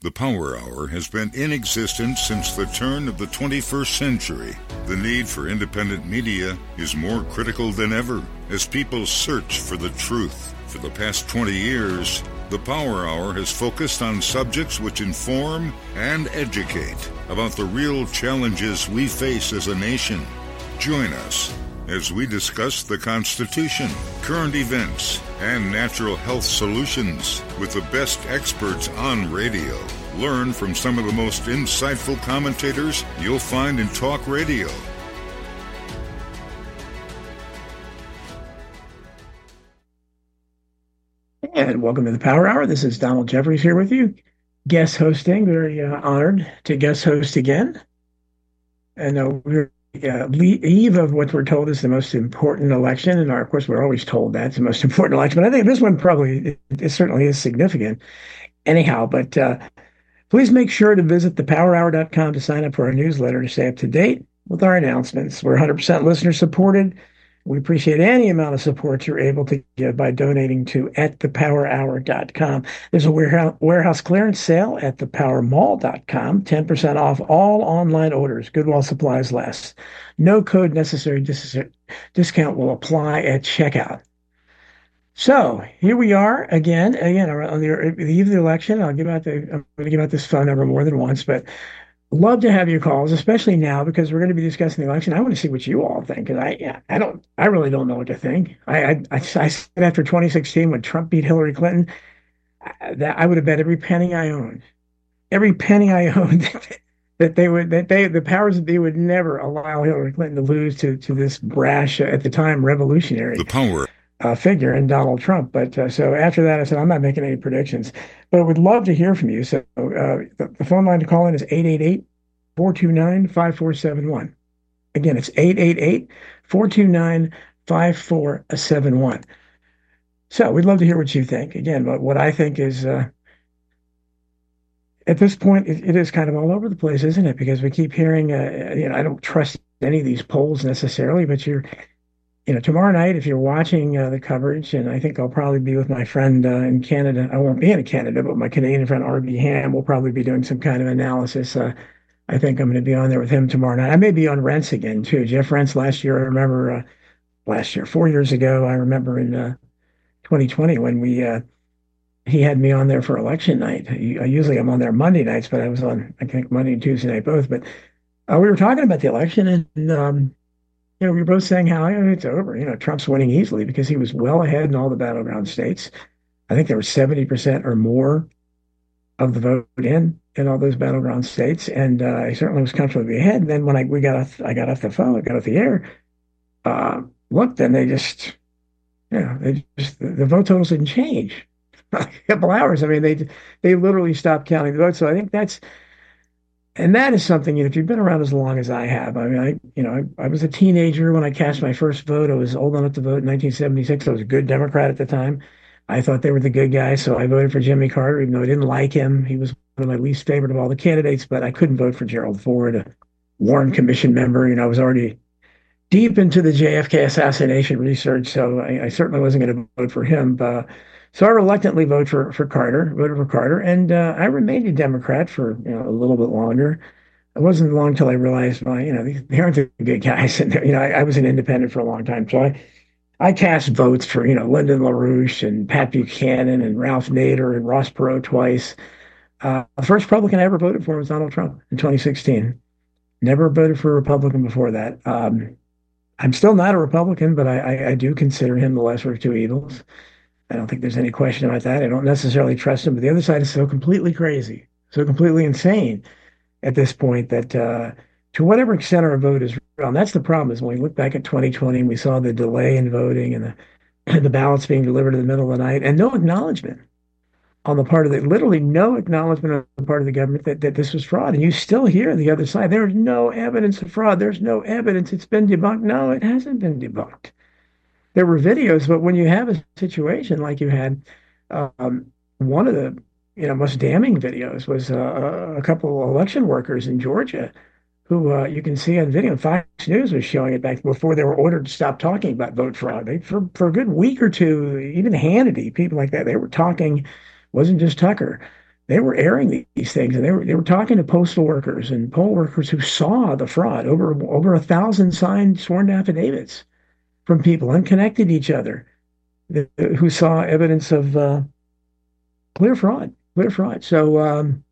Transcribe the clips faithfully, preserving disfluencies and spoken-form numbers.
The Power Hour has been in existence since the turn of the twenty-first century. The need for independent media is more critical than ever as people search for the truth. For the past twenty years, the Power Hour has focused on subjects which inform and educate about the real challenges we face as a nation. Join us as we discuss the Constitution, current events, and natural health solutions with the best experts on radio. Learn from some of the most insightful commentators you'll find in talk radio. And welcome to the Power Hour. This is Donald Jeffries here with you, guest hosting. Very uh, honored to guest host again. And uh, we're uh, eve of what we're told is the most important election. And our, of course, we're always told that's the most important election. But I think this one probably, it, it certainly is significant. Anyhow, but uh, please make sure to visit the power hour dot com to sign up for our newsletter to stay up to date with our announcements. We're one hundred percent listener supported. We appreciate any amount of support you're able to give by donating to at the power hour dot com. There's a warehouse, warehouse clearance sale at the power mall dot com, ten percent off all online orders, good while supplies last. No code necessary. Dis- discount will apply at checkout. So here we are again, again on the, the eve of the election. I'll give out the, I'm going to give out this phone number more than once, but love to have your calls, especially now because we're going to be discussing the election. I want to see what you all think, because I, yeah, I don't, I really don't know what to think. I, I, I, I said after twenty sixteen when Trump beat Hillary Clinton, that I would have bet every penny I owned, every penny I owned, that, that they would, that they, the powers that be would never allow Hillary Clinton to lose to to this brash, uh, at the time, revolutionary. The power. Uh, figure in Donald Trump. But uh, so after that, I said, I'm not making any predictions, but I would love to hear from you. So uh, the, the phone line to call in is eight eight eight, four two nine, five four seven one. Again, it's eight eight eight, four two nine, five four seven one. So we'd love to hear what you think. Again, but what I think is, uh, at this point, it, it is kind of all over the place, isn't it? Because we keep hearing, uh, you know, I don't trust any of these polls necessarily, but you're, you know, tomorrow night, if you're watching uh, the coverage, and I think I'll probably be with my friend uh, in Canada. I won't be in Canada, but my Canadian friend, R B Ham, will probably be doing some kind of analysis. Uh, I think I'm going to be on there with him tomorrow night. I may be on Rents again, too. Jeff Rents last year, I remember, uh, last year, four years ago, I remember in uh, twenty twenty when we, uh, he had me on there for election night. I, usually I'm on there Monday nights, but I was on, I think, Monday and Tuesday night both. But uh, we were talking about the election, and, um, you know, we were both saying how, oh, it's over. You know, Trump's winning easily because he was well ahead in all the battleground states. I think there were seventy percent or more of the vote in in all those battleground states, and uh, he certainly was comfortably ahead. And then when I we got off, I got off the phone, I got off the air. Uh, look, then they just, you know, they just the, the vote totals didn't change. A couple hours. I mean, they they literally stopped counting the votes. So I think that's. And that is something, you know, if you've been around as long as I have, I mean, I, you know, I, I was a teenager when I cast my first vote. I was old enough to vote in nineteen seventy-six. I was a good Democrat at the time. I thought they were the good guys, so I voted for Jimmy Carter, even though I didn't like him. He was one of my least favorite of all the candidates, but I couldn't vote for Gerald Ford, a Warren Commission member. You know, I was already deep into the J F K assassination research, so I, I certainly wasn't going to vote for him. But, so I reluctantly voted for, for Carter, voted for Carter, and uh, I remained a Democrat for, you know, a little bit longer. It wasn't long until I realized, well, you know, they aren't the good guys. And, you know, I, I was an independent for a long time. So I, I cast votes for, you know, Lyndon LaRouche and Pat Buchanan and Ralph Nader and Ross Perot twice. Uh, the first Republican I ever voted for was Donald Trump in twenty sixteen. Never voted for a Republican before that. Um, I'm still not a Republican, but I, I, I do consider him the lesser of two evils. I don't think there's any question about that. I don't necessarily trust him, but the other side is so completely crazy, so completely insane at this point that uh, to whatever extent our vote is real, and that's the problem, is when we look back at twenty twenty and we saw the delay in voting and the, the ballots being delivered in the middle of the night and no acknowledgement on the part of the, literally no acknowledgement on the part of the government that, that this was fraud. And you still hear the other side, there's no evidence of fraud. There's no evidence. It's been debunked. No, it hasn't been debunked. There were videos, but when you have a situation like you had, um, one of the you know most damning videos was uh, a couple of election workers in Georgia who uh, you can see on video. Fox News was showing it back before they were ordered to stop talking about vote fraud. They, for, for a good week or two, even Hannity, people like that, they were talking, wasn't just Tucker, They were airing these things, and they were they were talking to postal workers and poll workers who saw the fraud. Over over a thousand signed sworn affidavits from people unconnected to each other who saw evidence of uh, clear fraud, clear fraud. So um,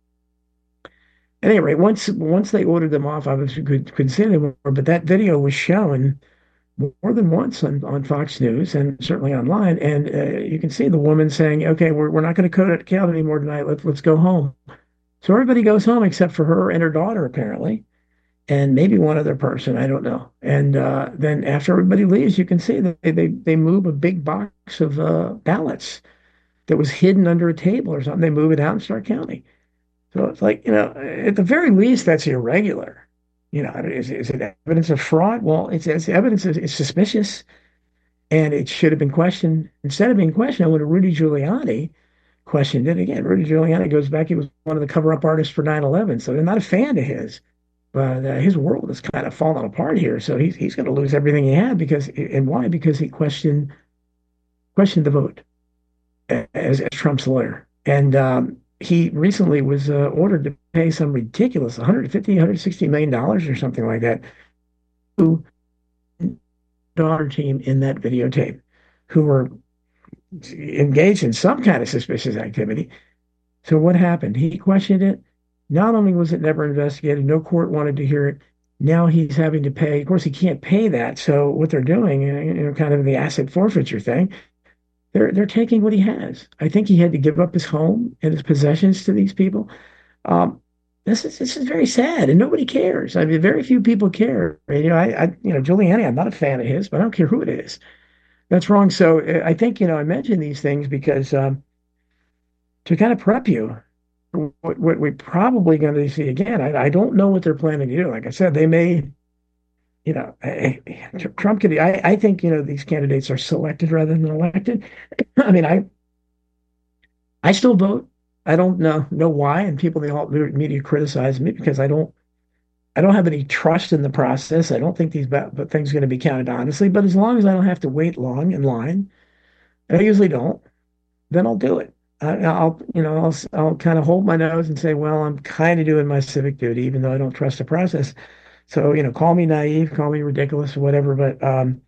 at any rate, once once they ordered them off, obviously could could say anymore. But that video was shown more than once on, on Fox News and certainly online, and uh, you can see the woman saying, "Okay, we're we're not going to code it count anymore tonight. Let's let's go home." So everybody goes home except for her and her daughter, apparently, and maybe one other person. I don't know. And uh, then after everybody leaves, you can see that they they, they move a big box of uh, ballots that was hidden under a table or something. They move it out and start counting. So it's like, you know, at the very least, that's irregular. You know, is, is it evidence of fraud? Well, it's, it's evidence of, it's suspicious, and it should have been questioned. Instead of being questioned, I went to Rudy Giuliani, questioned it again. Rudy Giuliani goes back, he was one of the cover-up artists for nine eleven, so they're not a fan of his. But uh, his world is kind of falling apart here, so he's he's going to lose everything he had because, and why? Because he questioned questioned the vote as, as Trump's lawyer. And um, he recently was uh, ordered to pay some ridiculous one hundred fifty, one hundred sixty million dollars or something like that to the daughter team in that videotape who were engaged in some kind of suspicious activity. So what happened? He questioned it. Not only was it never investigated, no court wanted to hear it. Now he's having to pay. Of course, he can't pay that. So what they're doing, you know, kind of the asset forfeiture thing, they're they're taking what he has. I think he had to give up his home and his possessions to these people. Um, this is this is very sad, and nobody cares. I mean, very few people care. You know, I, I you know Giuliani, I'm not a fan of his, but I don't care who it is. That's wrong. So uh, I think, you know, I mention these things because um, to kind of prep you for what, what we're probably going to see again. I, I don't know what they're planning to do. Like I said, they may, you know, I, Trump could. I, I think, you know, these candidates are selected rather than elected. I mean, I I still vote. I don't know know why, and people in the alt media criticize me because I don't I don't have any trust in the process. I don't think these ba- but things are going to be counted honestly. But as long as I don't have to wait long in line, and I usually don't, then I'll do it. I, I'll, you know, I'll I'll kind of hold my nose and say, well, I'm kind of doing my civic duty, even though I don't trust the process. So, you know, call me naive, call me ridiculous or whatever. But um,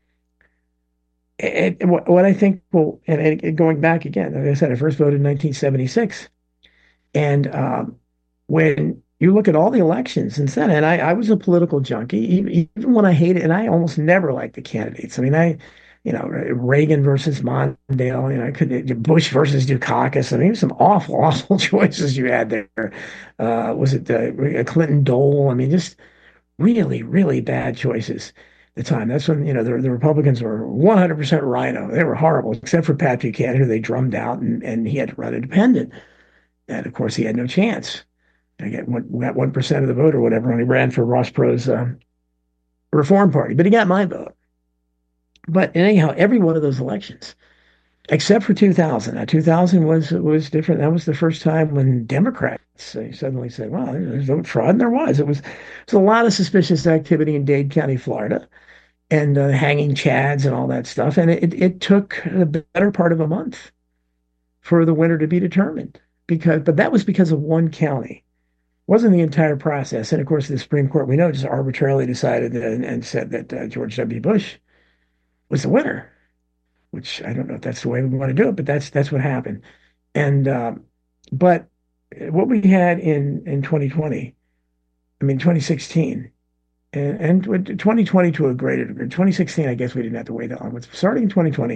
it, it, what, what I think will, and, and going back again, like I said, I first voted in nineteen seventy-six, and um, when you look at all the elections since then, and I, I was a political junkie, even, even when I hated, and I almost never liked the candidates. I mean, I, you know, Reagan versus Mondale, you know, I could Bush versus Dukakis. I mean, some awful, awful choices you had there. Uh, was it uh, Clinton Dole? I mean, just really, really bad choices at the time. That's when, you know, the, the Republicans were one hundred percent rhino. They were horrible, except for Pat Buchanan, who they drummed out, and, and he had to run independent. And of course, he had no chance. I get one, got one percent of the vote or whatever, and he ran for Ross Perot's uh, Reform Party, but he got my vote. But anyhow, every one of those elections, except for two thousand. Now, two thousand was was different. That was the first time when Democrats uh, suddenly said, "Well, there's vote fraud," and there was. It was, it was a lot of suspicious activity in Dade County, Florida, and uh, hanging chads and all that stuff. And it it took the better part of a month for the winner to be determined. Because, but that was because of one county. It wasn't the entire process. And of course, the Supreme Court, we know, just arbitrarily decided and, and said that uh, George W. Bush was the winner. Which I don't know if that's the way we want to do it, but that's that's what happened. And um, but what we had in in twenty twenty, I mean twenty sixteen, and, and twenty twenty to a greater degree. twenty sixteen, I guess we didn't have to wait that long. But starting in twenty twenty,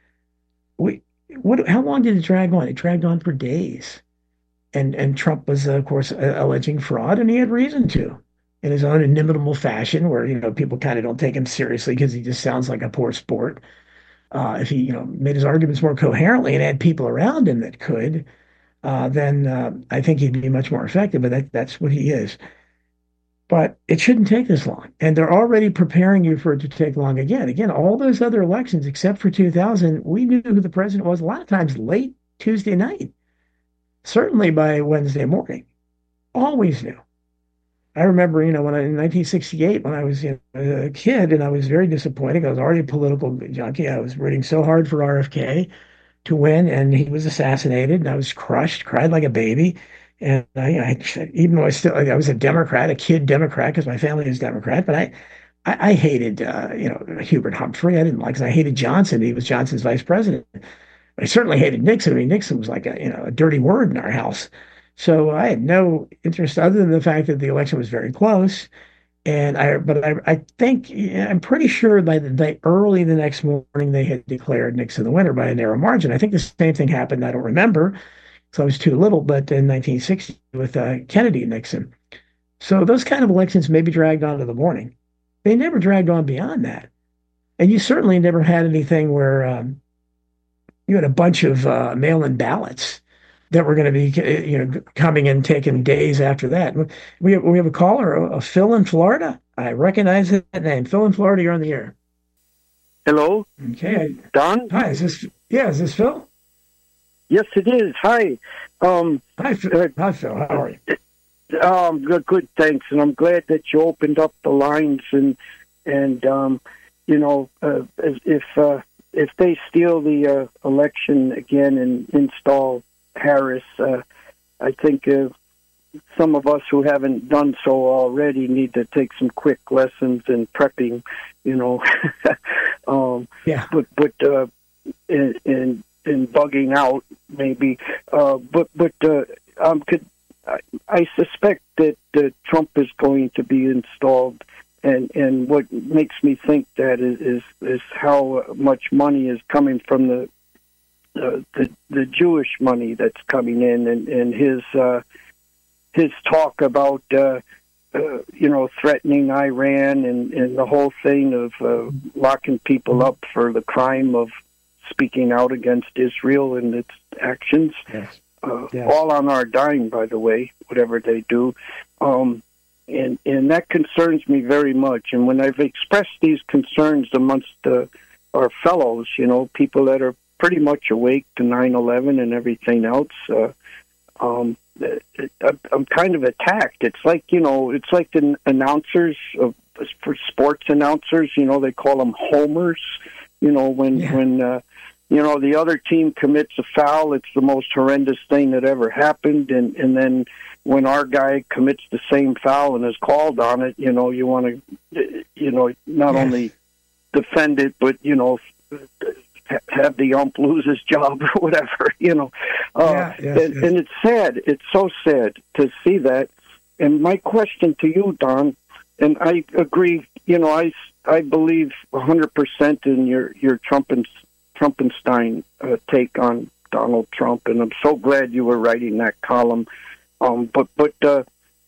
we what? How long did it drag on? It dragged on for days, and and Trump was, uh, of course, uh, alleging fraud, and he had reason to, in his own inimitable fashion, where you know people kind of don't take him seriously because he just sounds like a poor sport. Uh, if he, you know, made his arguments more coherently and had people around him that could, uh, then uh, I think he'd be much more effective. But that, that's what he is. But it shouldn't take this long. And they're already preparing you for it to take long again. Again, all those other elections, except for two thousand, we knew who the president was a lot of times late Tuesday night, certainly by Wednesday morning. Always knew. I remember, you know, when I, in nineteen sixty-eight, when I was, you know, a kid and I was very disappointed. I was already a political junkie. I was rooting so hard for R F K. to win, and he was assassinated, and I was crushed, cried like a baby. And I, I even though I still I was a Democrat, a kid Democrat, because my family is Democrat, but I I, I hated uh, you know Hubert Humphrey. I didn't like, 'cause I hated Johnson. He was Johnson's vice president. I certainly hated Nixon. I mean, Nixon was like a you know a dirty word in our house. So I had no interest other than the fact that the election was very close. And I, but I, I think I'm pretty sure by the day early the next morning they had declared Nixon the winner by a narrow margin. I think the same thing happened. I don't remember, so I was too little. But in nineteen sixty with uh, Kennedy and Nixon, so those kind of elections maybe dragged on to the morning. They never dragged on beyond that, and you certainly never had anything where um, you had a bunch of uh, mail-in ballots that were going to be, you know, coming and taking days after that. We have, we have a caller, a, a Phil in Florida. I recognize that name. Phil in Florida, you're on the air. Hello? Okay. Don? Hi, is this, yeah, is this Phil? Yes, it is. Hi. Um, Hi, Phil. Uh, Hi, Phil. How are you? Um, good, good, thanks. And I'm glad that you opened up the lines and, and um, you know, uh, if, uh, if they steal the uh, election again and install Harris, uh, I think uh, some of us who haven't done so already need to take some quick lessons in prepping, you know, um, yeah. but but uh, in, in in bugging out maybe, uh, but but uh, um, could I, I suspect that uh, Trump is going to be installed. And and what makes me think that is, is is how much money is coming from the uh, the the Jewish money that's coming in, and and his uh, his talk about uh, uh, you know threatening Iran and, and the whole thing of uh, locking people up for the crime of speaking out against Israel and its actions, yes. Uh, yes. all on our dime, by the way, whatever they do. Um, And and that concerns me very much. And when I've expressed these concerns amongst uh, our fellows, you know, people that are pretty much awake to nine eleven and everything else, uh, um, it, it, I'm kind of attacked. It's like, you know, it's like the announcers, of, for sports announcers, you know, they call them homers. You know, when, yeah. when uh, you know, the other team commits a foul, it's the most horrendous thing that ever happened. And, and then when our guy commits the same foul and is called on it, you know, you want to, you know, not yes. only defend it, but, you know, have the ump lose his job or whatever, you know. Uh, yeah, yes, and, yes. and it's sad. It's so sad to see that. And my question to you, Don, and I agree, you know, I, I believe one hundred percent in your, your Trumpen, Trumpenstein uh, take on Donald Trump, and I'm so glad you were writing that column. Um, but, but uh,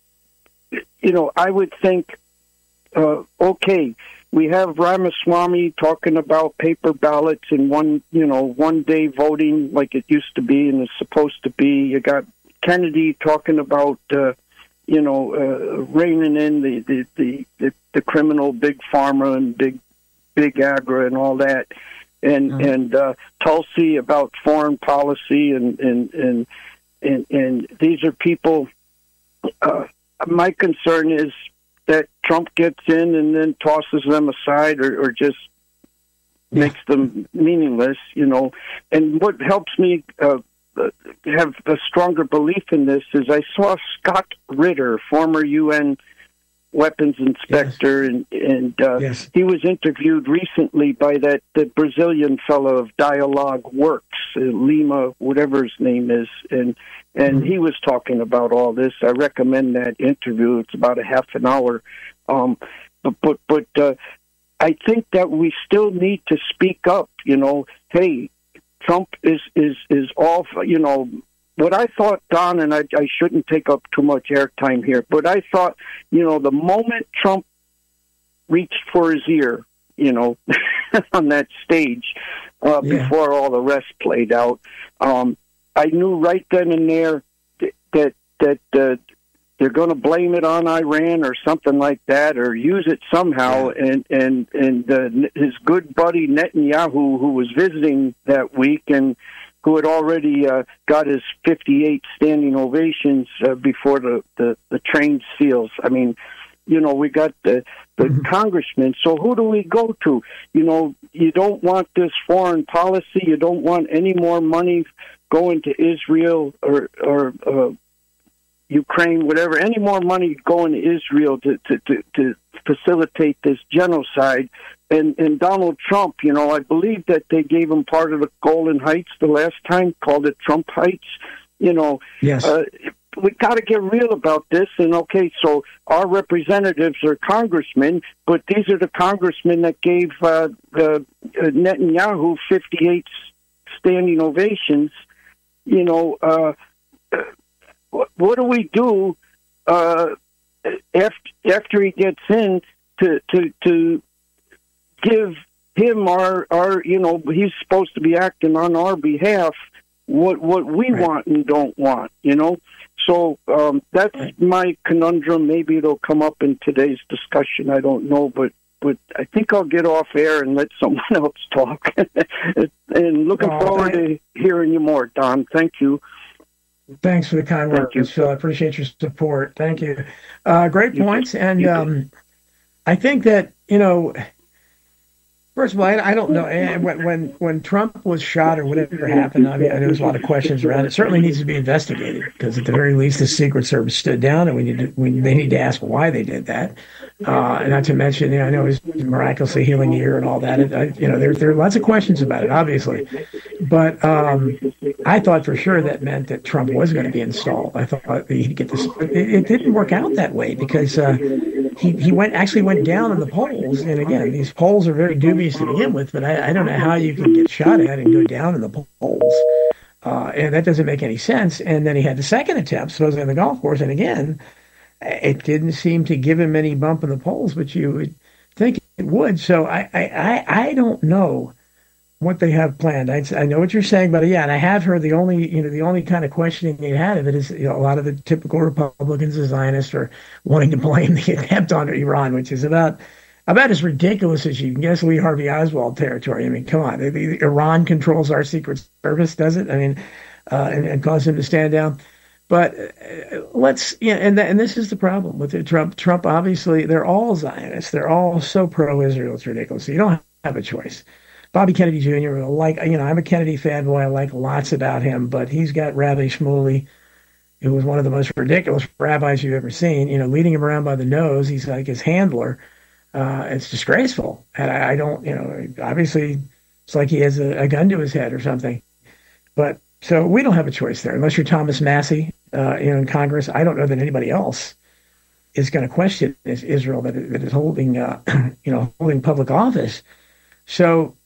you know, I would think, uh, okay, we have Ramaswamy talking about paper ballots and one, you know, one-day voting like it used to be and is supposed to be. You got Kennedy talking about, uh, you know, uh, reining in the, the, the, the, the criminal big pharma and big big agra and all that, and mm-hmm. and uh, Tulsi about foreign policy and and and. And, and these are people, uh, my concern is that Trump gets in and then tosses them aside or, or just yeah. makes them meaningless, you know. And what helps me uh, have a stronger belief in this is I saw Scott Ritter, former U N weapons inspector, yes. and, and uh, yes. he was interviewed recently by that the Brazilian fellow of Dialogue Works, uh, Lima, whatever his name is, and and mm-hmm. he was talking about all this. I recommend that interview. It's about a half an hour. Um, but but, but uh, I think that we still need to speak up, you know, hey, Trump is, is, is all, you know, what I thought, Don, and I, I shouldn't take up too much airtime here, but I thought, you know, the moment Trump reached for his ear, you know, on that stage uh, yeah. before all the rest played out, um, I knew right then and there that that uh, they're going to blame it on Iran or something like that, or use it somehow. Yeah. And and and uh, his good buddy Netanyahu, who was visiting that week and who had already uh, got his fifty-eight standing ovations uh, before the, the, the train seals. I mean, You know, we got the, the mm-hmm. congressmen. So who do we go to? You know, you don't want this foreign policy. You don't want any more money going to Israel or, or uh, Ukraine, whatever, any more money going to Israel to, to, to, to facilitate this genocide. And, and Donald Trump, you know, I believe that they gave him part of the Golden Heights the last time, called it Trump Heights. You know, yes. Uh, we got to get real about this. And, okay, so our representatives are congressmen, but these are the congressmen that gave uh, uh, Netanyahu fifty-eight standing ovations. You know, uh, what, what do we do uh, after, after he gets in to, to, to give him our, our, you know, he's supposed to be acting on our behalf, what, what we right. want and don't want, you know? So um, that's my conundrum. Maybe it'll come up in today's discussion. I don't know, but but I think I'll get off air and let someone else talk. And looking oh, forward to hearing you more, Don. Thank you. Thanks for the kind words, Phil. I appreciate your support. Thank you. Uh, great you points. did. And um, I think that, you know, first of all, I, I don't know. When, when when Trump was shot or whatever happened, I mean, there was a lot of questions around it. It certainly needs to be investigated because, at the very least, the Secret Service stood down, and we need to, we, they need to ask why they did that. Uh, and not to mention, you know, I know it was miraculously healing year and all that. It, I, you know, there there are lots of questions about it, obviously. But um, I thought for sure that meant that Trump was going to be installed. I thought he'd get this. It, it didn't work out that way because. Uh, He he went actually went down in the polls, and again, these polls are very dubious to begin with. But I, I don't know how you can get shot at and go down in the polls, uh, and that doesn't make any sense. And then he had the second attempt, supposedly on the golf course, and again, it didn't seem to give him any bump in the polls, but you would think it would. So I I, I, I don't know what they have planned. I, I know what you're saying, but yeah, and I have heard the only, you know, the only kind of questioning they had of it is, you know, a lot of the typical Republicans, the Zionists, are wanting to blame the attempt on Iran, which is about about as ridiculous as you can guess. Lee Harvey Oswald territory. I mean, come on, the, the, Iran controls our Secret Service, does it? I mean, uh, and, and cause him to stand down. But uh, let's, yeah, and th- and this is the problem with it. Trump. Trump, obviously, they're all Zionists. They're all so pro-Israel. It's ridiculous. So you don't have a choice. Bobby Kennedy Junior, like, you know, I'm a Kennedy fanboy. I like lots about him, but he's got Rabbi Shmuley, who was one of the most ridiculous rabbis you've ever seen, you know, leading him around by the nose. He's like his handler. Uh, it's disgraceful. And I, I don't, you know, obviously it's like he has a, a gun to his head or something. But so we don't have a choice there. Unless you're Thomas Massey, uh, you know, in Congress, I don't know that anybody else is going to question this Israel that, that is holding, uh, you know, holding public office. So,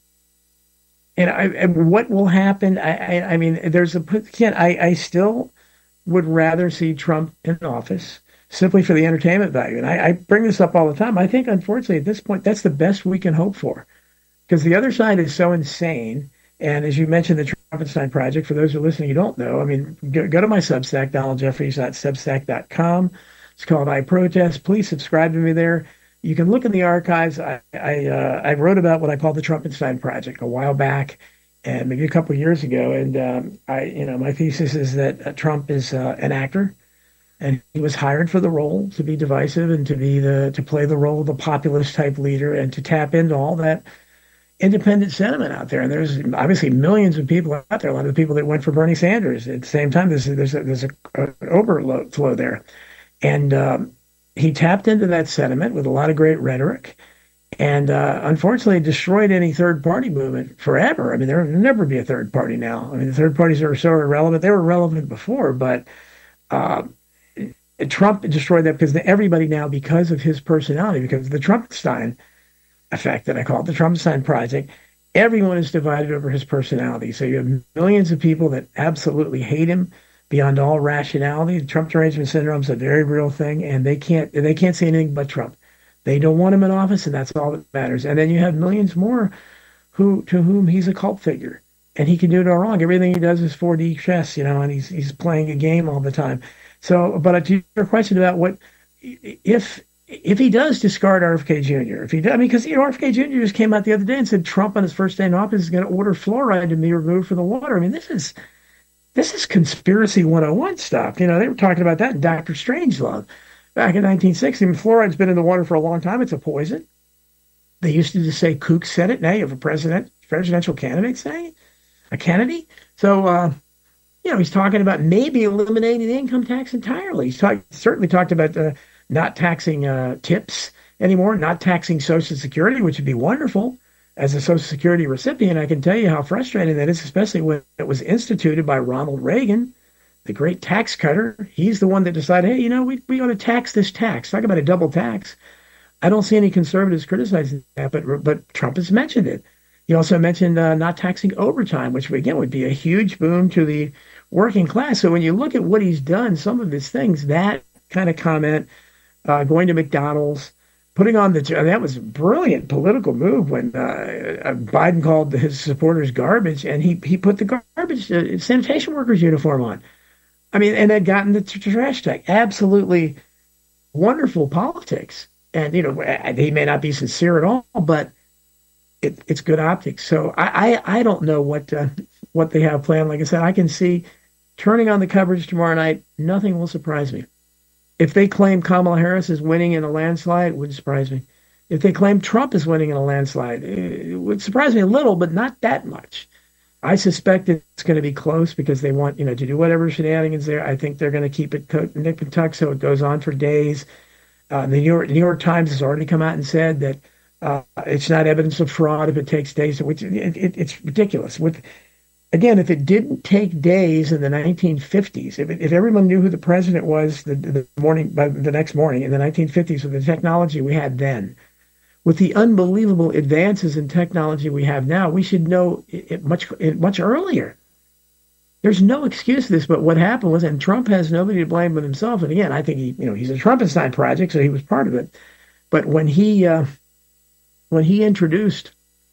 And, I, and what will happen? I, I, I mean, there's a again. I, I still would rather see Trump in office simply for the entertainment value. And I, I bring this up all the time. I think, unfortunately, at this point, that's the best we can hope for, because the other side is so insane. And as you mentioned, the Trumpenstein Project. For those who are listening, you don't know. I mean, go, go to my Substack, donald jeffries dot substack dot com. It's called I Protest. Please subscribe to me there. You can look in the archives. I I, uh, I wrote about what I call the Trumpenstein Project a while back, and maybe a couple of years ago. And um, I, you know, my thesis is that uh, Trump is uh, an actor, and he was hired for the role to be divisive and to be the to play the role of the populist type leader and to tap into all that independent sentiment out there. And there's obviously millions of people out there. A lot of the people that went for Bernie Sanders at the same time. There's there's a, there's a, a overflow there, and. Um, He tapped into that sentiment with a lot of great rhetoric and uh, unfortunately destroyed any third-party movement forever. I mean, there will never be a third party now. I mean, the third parties are so irrelevant. They were relevant before, but uh, Trump destroyed that because everybody now, because of his personality, because of the Trumpenstein effect that I call it, the Trumpenstein Project, everyone is divided over his personality. So you have millions of people that absolutely hate him beyond all rationality. Trump derangement syndrome is a very real thing, and they can't they can't say anything but Trump. They don't want him in office, and that's all that matters. And then you have millions more who to whom he's a cult figure, and he can do no wrong. Everything he does is four D chess, you know, and he's he's playing a game all the time. So, but to your question about what if if he does discard R F K Junior, if he does, I mean, because you know, R F K Junior just came out the other day and said Trump on his first day in office is going to order fluoride to be removed from the water. I mean, this is. This is conspiracy one oh one stuff. You know, they were talking about that in Doctor Strangelove. back in nineteen sixty. I mean, fluoride's been in the water for a long time. It's a poison. They used to just say Kook said it. Now you have a president, presidential candidate saying it, a Kennedy. So, uh, you know, he's talking about maybe eliminating the income tax entirely. He's talk, certainly talked about uh, not taxing uh, tips anymore, not taxing Social Security, which would be wonderful. As a Social Security recipient, I can tell you how frustrating that is, especially when it was instituted by Ronald Reagan, the great tax cutter. He's the one that decided, hey, you know, we, we ought to tax this tax. Talk about a double tax. I don't see any conservatives criticizing that, but but Trump has mentioned it. He also mentioned uh, not taxing overtime, which, again, would be a huge boom to the working class. So when you look at what he's done, some of his things, that kind of comment, uh, going to McDonald's, putting on the, that was a brilliant political move when uh, Biden called his supporters garbage, and he, he put the garbage uh, sanitation workers uniform on. I mean, and had gotten the t- trash tag. Absolutely wonderful politics. And, you know, he may not be sincere at all, but it, it's good optics. So I, I, I don't know what uh, what they have planned. Like I said, I can see turning on the coverage tomorrow night, nothing will surprise me. If they claim Kamala Harris is winning in a landslide, it wouldn't surprise me. If they claim Trump is winning in a landslide, it would surprise me a little, but not that much. I suspect it's going to be close because they want, you know, to do whatever shenanigans there. I think they're going to keep it co- nip and tuck so it goes on for days. Uh, the New York, New York Times has already come out and said that uh, it's not evidence of fraud if it takes days, which it, it, it's ridiculous. With Again, if it didn't take days in the nineteen fifties, if, it, if everyone knew who the president was the, the morning by the next morning in the nineteen fifties with the technology we had then, with the unbelievable advances in technology we have now, we should know it, it much it much earlier. There's no excuse for this, but what happened was, and Trump has nobody to blame but himself. And again, I think he, you know, he's a Trumpenstein project, so he was part of it. But when he uh, when he introduced,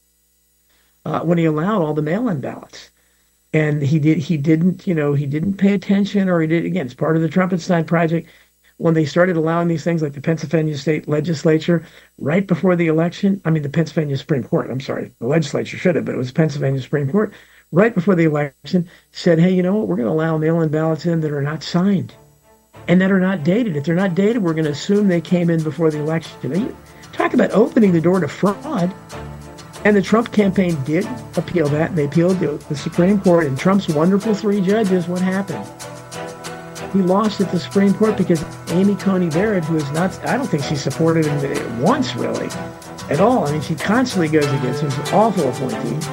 uh, when he allowed all the mail-in ballots, and he did, he didn't, you know, he didn't pay attention, or he did again. It's part of the Trumpenstein project. When they started allowing these things, like the Pennsylvania state legislature, right before the election, I mean the Pennsylvania Supreme Court. I'm sorry, the legislature should have, but it was Pennsylvania Supreme Court. Right before the election, said, hey, you know what, we're going to allow mail-in ballots in that are not signed and that are not dated. If they're not dated, we're going to assume they came in before the election. You talk about opening the door to fraud. And the Trump campaign did appeal that, and they appealed to the Supreme Court. And Trump's wonderful three judges, what happened? He lost at the Supreme Court because Amy Coney Barrett, who is not, I don't think she supported him once, really, at all. I mean, she constantly goes against him. She's an awful appointee.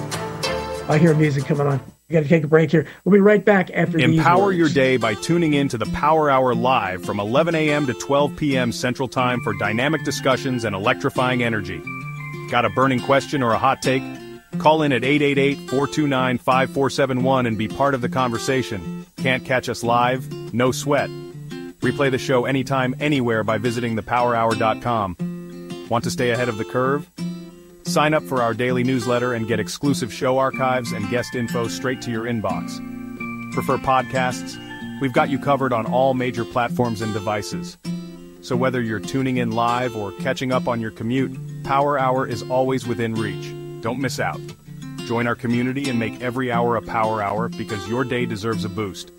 I hear music coming on. We got to take a break here. We'll be right back after these Empower words. your day by tuning in to the Power Hour live from eleven a.m. to twelve p.m. Central Time for dynamic discussions and electrifying energy. Got a burning question or a hot take? Call in at eight eight eight, four two nine, five four seven one and be part of the conversation. Can't catch us live? No sweat. Replay the show anytime, anywhere by visiting the power hour dot com. Want to stay ahead of the curve? Sign up for our daily newsletter and get exclusive show archives and guest info straight to your inbox. Prefer podcasts? We've got you covered on all major platforms and devices. So whether you're tuning in live or catching up on your commute, Power Hour is always within reach. Don't miss out. Join our community and make every hour a Power Hour because your day deserves a boost.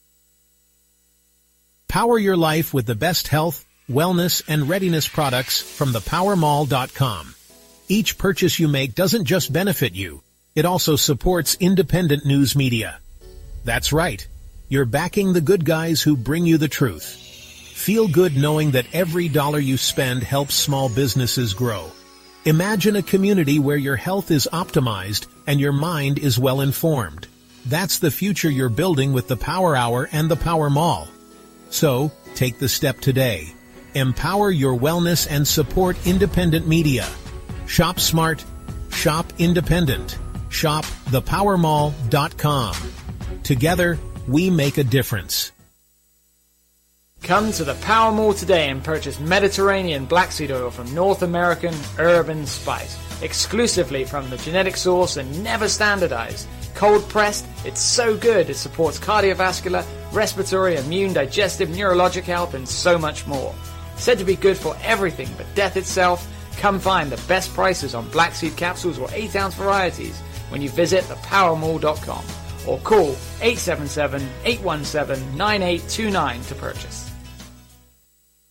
Power your life with the best health, wellness, and readiness products from the power mall dot com. Each purchase you make doesn't just benefit you, it also supports independent news media. That's right. You're backing the good guys who bring you the truth. Feel good knowing that every dollar you spend helps small businesses grow. Imagine a community where your health is optimized and your mind is well informed. That's the future you're building with the Power Hour and the Power Mall. So, take the step today. Empower your wellness and support independent media. Shop smart. Shop independent. Shop the power mall dot com. Together, we make a difference. Come to the Power Mall today and purchase Mediterranean black seed oil from North American Urban Spice, exclusively from the genetic source and never standardized. Cold pressed, it's so good it supports cardiovascular, respiratory, immune, digestive, neurologic health, and so much more. Said to be good for everything but death itself, come find the best prices on black seed capsules or eight ounce varieties when you visit the power mall dot com or call eight seven seven, eight one seven, nine eight two nine to purchase.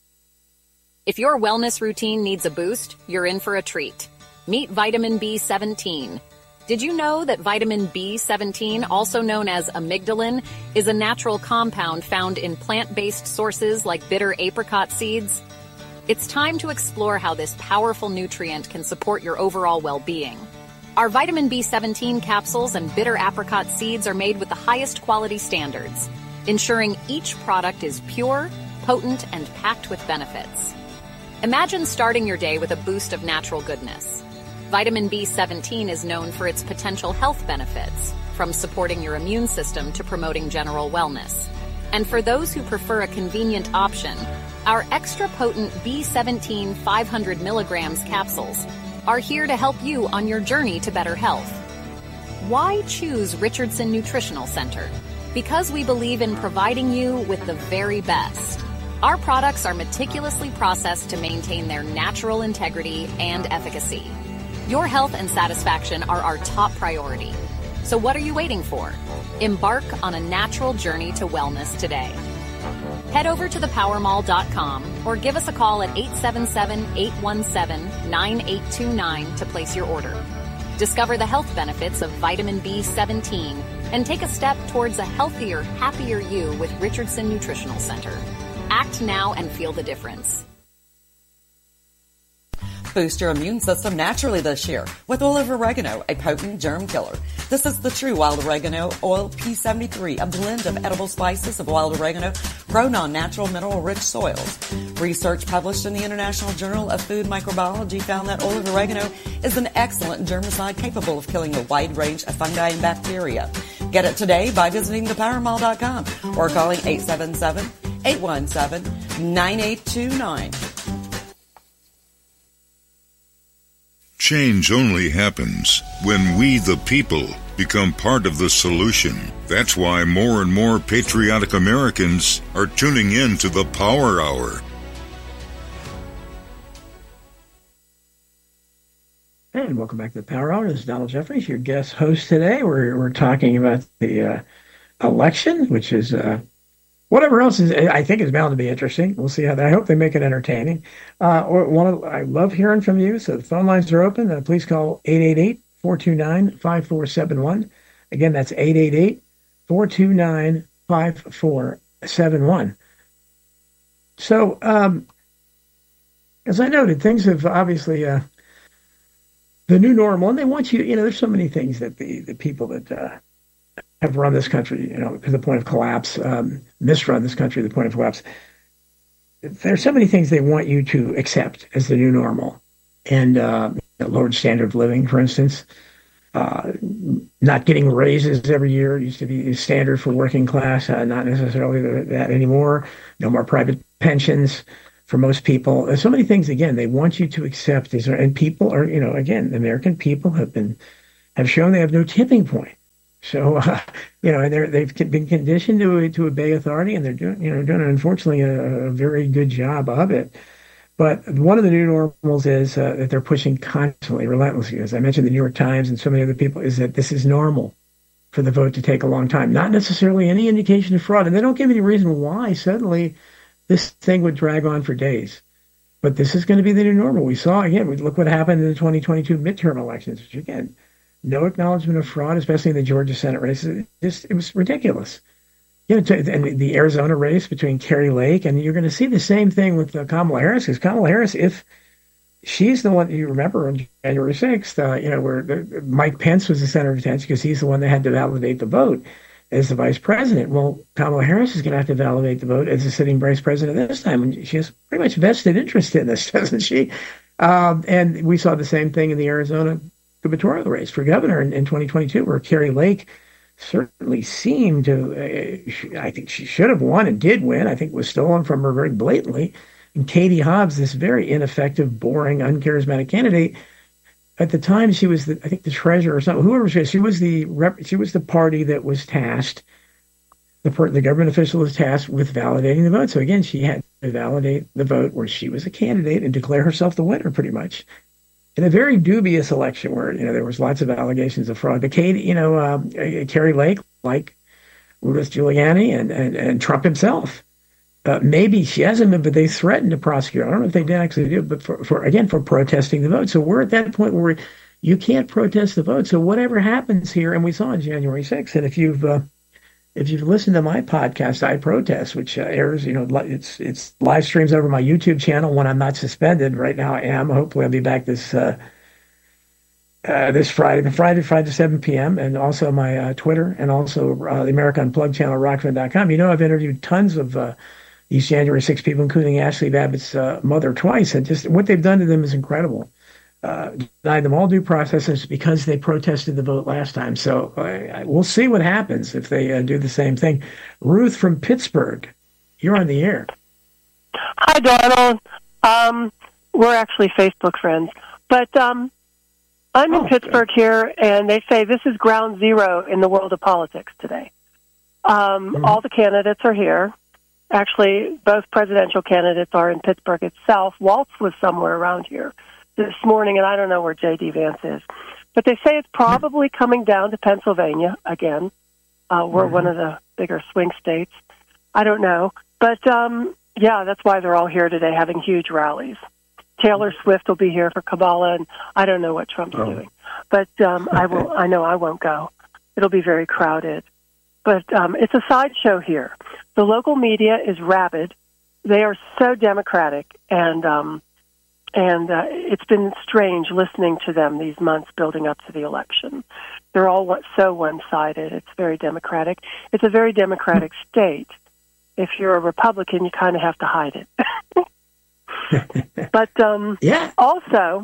If your wellness routine needs a boost, you're in for a treat. Meet vitamin B seventeen. Did you know that vitamin B seventeen, also known as amygdalin, is a natural compound found in plant-based sources like bitter apricot seeds? It's time to explore how this powerful nutrient can support your overall well-being. Our vitamin B seventeen capsules and bitter apricot seeds are made with the highest quality standards, ensuring each product is pure, potent, and packed with benefits. Imagine starting your day with a boost of natural goodness. Vitamin B seventeen is known for its potential health benefits, from supporting your immune system to promoting general wellness. And for those who prefer a convenient option, our extra potent B seventeen five hundred milligrams capsules are here to help you on your journey to better health. Why choose Richardson Nutritional Center? Because we believe in providing you with the very best. Our products are meticulously processed to maintain their natural integrity and efficacy. Your health and satisfaction are our top priority. So what are you waiting for? Embark on a natural journey to wellness today. Head over to the power mall dot com or give us a call at eight seven seven, eight one seven, nine eight two nine to place your order. Discover the health benefits of vitamin B seventeen and take a step towards a healthier, happier you with Richardson Nutritional Center. Act now and feel the difference. Boost your immune system naturally this year with olive oregano, a potent germ killer. This is the true wild oregano oil P seventy-three, a blend of edible spices of wild oregano grown on natural mineral-rich soils. Research published in the International Journal of Food Microbiology found that olive oregano is an excellent germicide capable of killing a wide range of fungi and bacteria. Get it today by visiting the power mall dot com or calling eight seven seven, eight one seven, nine eight two nine. Change only happens when we, the people, become part of the solution. That's why more and more patriotic Americans are tuning in to the Power Hour. And welcome back to the Power Hour. This is Donald Jeffries, your guest host today. We're we're talking about the uh, election, which is uh, whatever else is, I think, is bound to be interesting. We'll see how that. I hope they make it entertaining. Uh, or one of, I love hearing from you. So the phone lines are open. Uh, please call eight eight eight, four two nine, five four seven one. Again, that's eight eight eight, four two nine, five four seven one. So, um, as I noted, things have obviously uh, the new normal, and they want you. You know, there's so many things that the the people that uh, have run this country, you know, to the point of collapse, um, misrun this country to the point of collapse. There's so many things they want you to accept as the new normal. And uh, lowered standard of living, for instance, uh, not getting raises every year. It used to be standard for working class, uh, not necessarily that anymore. No more private pensions for most people. There's so many things, again, they want you to accept. These are, and people are, you know, again, American people have been, have shown they have no tipping point. So, uh, you know, they're, they've been conditioned to to obey authority, and they're doing, you know, doing unfortunately a, a very good job of it. But one of the new normals is uh, that they're pushing constantly, relentlessly. As I mentioned, the New York Times and so many other people, is that this is normal for the vote to take a long time. Not necessarily any indication of fraud, and they don't give any reason why suddenly this thing would drag on for days. But this is going to be the new normal. We saw again. Look what happened in the twenty twenty-two midterm elections, which again. No acknowledgement of fraud, especially in the Georgia Senate race. It just it was ridiculous. You know, to, and the Arizona race between Kari Lake, and you're going to see the same thing with uh, Kamala Harris. Because Kamala Harris, if she's the one you remember on January sixth, uh, you know, where the, Mike Pence was the center of attention because he's the one that had to validate the vote as the vice president. Well, Kamala Harris is going to have to validate the vote as the sitting vice president this time, and she has pretty much vested interest in this, doesn't she? Um, and we saw the same thing in the Arizona gubernatorial race for governor in, in twenty twenty-two, where Kari Lake certainly seemed to, uh, I think she should have won and did win. I think it was stolen from her very blatantly. And Katie Hobbs, this very ineffective, boring, uncharismatic candidate, at the time she was, the, I think, the treasurer or something, whoever she was, she was the, rep, she was the party that was tasked, the, per, the government official was tasked with validating the vote. So again, she had to validate the vote where she was a candidate and declare herself the winner pretty much. In a very dubious election where, you know, there was lots of allegations of fraud. But Katie, you know, uh, Kari Lake, like Rudolph Giuliani and, and, and Trump himself, Uh, maybe she hasn't been, but they threatened to prosecute. I don't know if they did actually do it, but for, for again, for protesting the vote. So we're at that point where you can't protest the vote. So whatever happens here, and we saw on January sixth, and if you've uh, if you've listened to my podcast, I Protest, which uh, airs, you know, it's it's live streams over my YouTube channel when I'm not suspended. Right now I am. Hopefully I'll be back this uh, uh, this Friday, Friday, Friday, seven p.m., and also my uh, Twitter, and also uh, the America Unplugged channel, Rockfin dot com. You know, I've interviewed tons of uh, these January sixth people, including Ashley Babbitt's uh, mother twice, and just what they've done to them is incredible. Uh, denied them all due processes because they protested the vote last time. So uh, we'll see what happens if they uh, do the same thing. Ruth from Pittsburgh, you're on the air. Hi, Donald. Um, we're actually Facebook friends, but um, I'm in oh, Pittsburgh okay. here, and they say this is ground zero in the world of politics today. Um, mm-hmm. All the candidates are here. Actually, both presidential candidates are in Pittsburgh itself. Waltz was somewhere around here this morning, and I don't know where J D. Vance is. But they say it's probably coming down to Pennsylvania again. Uh, we're mm-hmm. one of the bigger swing states. I don't know. But, um, yeah, that's why they're all here today having huge rallies. Taylor Swift will be here for Kabbalah, and I don't know what Trump's oh. doing. But um, I will. I know I won't go. It'll be very crowded. But um, it's a sideshow here. The local media is rabid. They are so Democratic, and um, and uh, it's been strange listening to them these months building up to the election. They're all so one-sided. It's very Democratic. It's a very Democratic state. If you're a Republican, you kind of have to hide it. But um, yeah. also,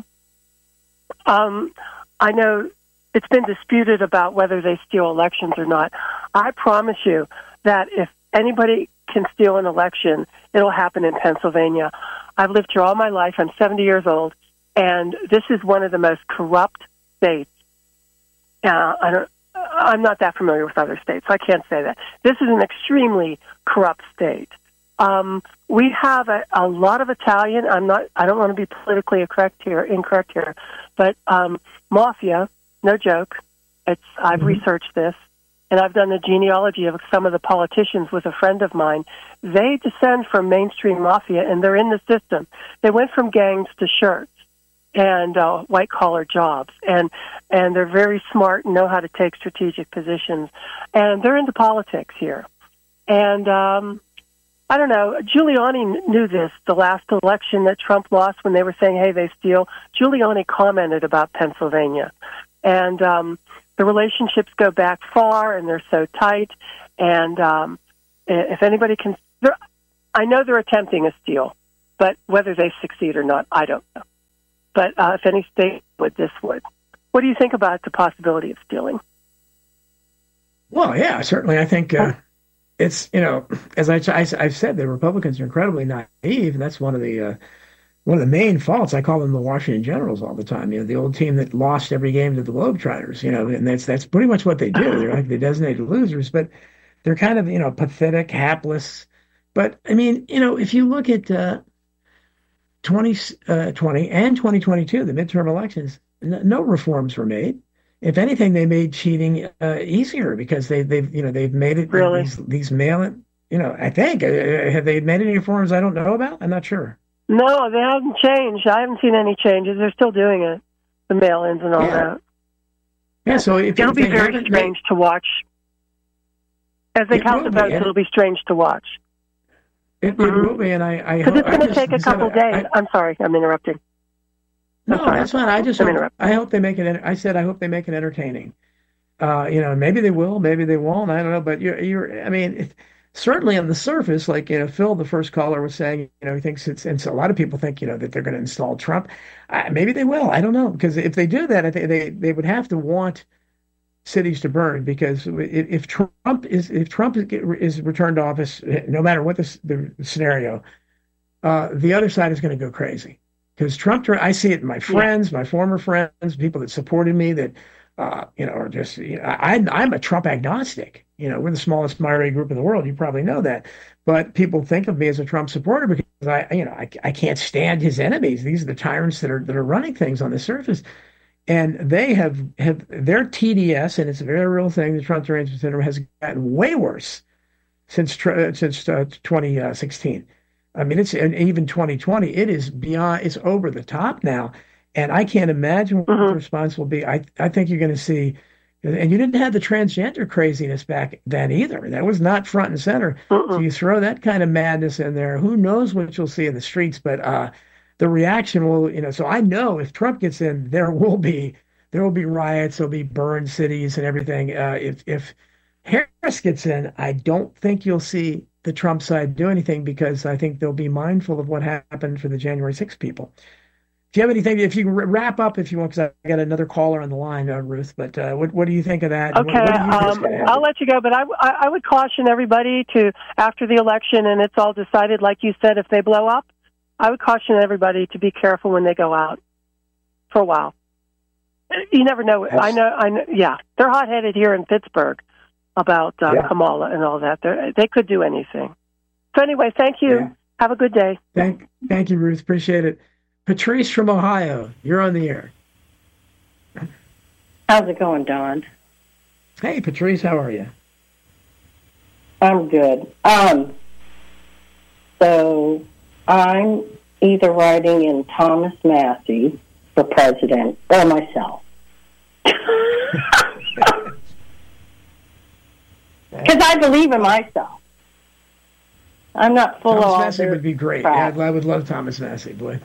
um, I know it's been disputed about whether they steal elections or not. I promise you that if anybody can steal an election, it'll happen in Pennsylvania. I've lived here all my life. I'm seventy years old, and this is one of the most corrupt states. Uh, I don't, I'm not that familiar with other states, so I can't say that. This is an extremely corrupt state. Um, we have a, a lot of Italian. I'm not. I don't want to be politically correct here, incorrect here, but um, mafia. No joke. It's. I've mm-hmm. researched this. And I've done the genealogy of some of the politicians with a friend of mine. They descend from mainstream mafia, and they're in the system. They went from gangs to shirts and uh, white-collar jobs, and and they're very smart and know how to take strategic positions. And they're into politics here. And um, I don't know, Giuliani knew this the last election that Trump lost when they were saying, hey, they steal. Giuliani commented about Pennsylvania. And um the relationships go back far, and they're so tight. And um, if anybody can, I know they're attempting a steal, but whether they succeed or not, I don't know. But uh, if any state would, this would. What do you think about the possibility of stealing? Well, yeah, certainly. I think uh, it's, you know, as I, I, I've said, the Republicans are incredibly naive, and that's one of the uh, One of the main faults. I call them the Washington Generals all the time. You know, the old team that lost every game to the Globetrotters. You know, and that's that's pretty much what they do. They're like the designated losers, but they're kind of, you know, pathetic, hapless. But I mean, you know, if you look at uh, twenty twenty and twenty twenty-two, the midterm elections, n- no reforms were made. If anything, they made cheating uh, easier because they they've you know they've made it really these these mail-in. You know, I think uh, have they made any reforms I don't know about? I'm not sure. No, they haven't changed. I haven't seen any changes. They're still doing it, the mail-ins and all yeah. that. Yeah, so if it'll be very strange to watch. As they count the votes, it'll be strange to watch. It, it mm-hmm. will be, and I, I hope it's going to take a just, couple I, days. I, I'm sorry, I'm interrupting. No, I'm sorry. that's fine. I just I'm hope, I hope they make it. I said I hope they make it entertaining. Uh, you know, maybe they will, maybe they won't. I don't know, but you're, you're. I mean. It, Certainly on the surface, like, you know, Phil, the first caller, was saying, you know, he thinks it's, and so a lot of people think, you know, that they're going to install Trump. Uh, maybe they will. I don't know. Because if they do that, I think they, they would have to want cities to burn, because if, if Trump is, if Trump is returned to office, no matter what the, the scenario, uh, the other side is going to go crazy. Because Trump, I see it in my friends, my former friends, people that supported me that, uh, you know, are just, you know, I, I'm a Trump agnostic. You know, we're the smallest minority group in the world. You probably know that. But people think of me as a Trump supporter because I, you know, I, I can't stand his enemies. These are the tyrants that are that are running things on the surface. And they have, have their T D S, and it's a very real thing, the Trump Derangement Syndrome, has gotten way worse since since uh, twenty sixteen. I mean, it's and even twenty twenty. It is beyond. It's over the top now, and I can't imagine what mm-hmm. the response will be. I I think you're going to see, and you didn't have the transgender craziness back then either. That was not front and center. Uh-uh. So you throw that kind of madness in there. Who knows what you'll see in the streets? But uh, the reaction will, you know. So I know if Trump gets in, there will be there will be riots. There'll be burned cities and everything. Uh, if if Harris gets in, I don't think you'll see the Trump side do anything, because I think they'll be mindful of what happened for the January sixth people. Do you have anything, if you can wrap up if you want, because I got another caller on the line, uh, Ruth, but uh, what, what do you think of that? Okay, what, what um, I'll let you go, but I, I, I would caution everybody to, after the election and it's all decided, like you said, if they blow up, I would caution everybody to be careful when they go out for a while. You never know. Yes. I know, I know, yeah, they're hot-headed here in Pittsburgh about uh, yeah. Kamala and all that. They're, they could do anything. So anyway, thank you. Yeah. Have a good day. Thank, thank you, Ruth. Appreciate it. Patrice from Ohio, you're on the air. How's it going, Don? Hey, Patrice, how are you? I'm good. Um, so I'm either writing in Thomas Massie for president or myself. Because I believe in myself. I'm not full Thomas of all Massie would be great. Yeah, I would love Thomas Massie, boy.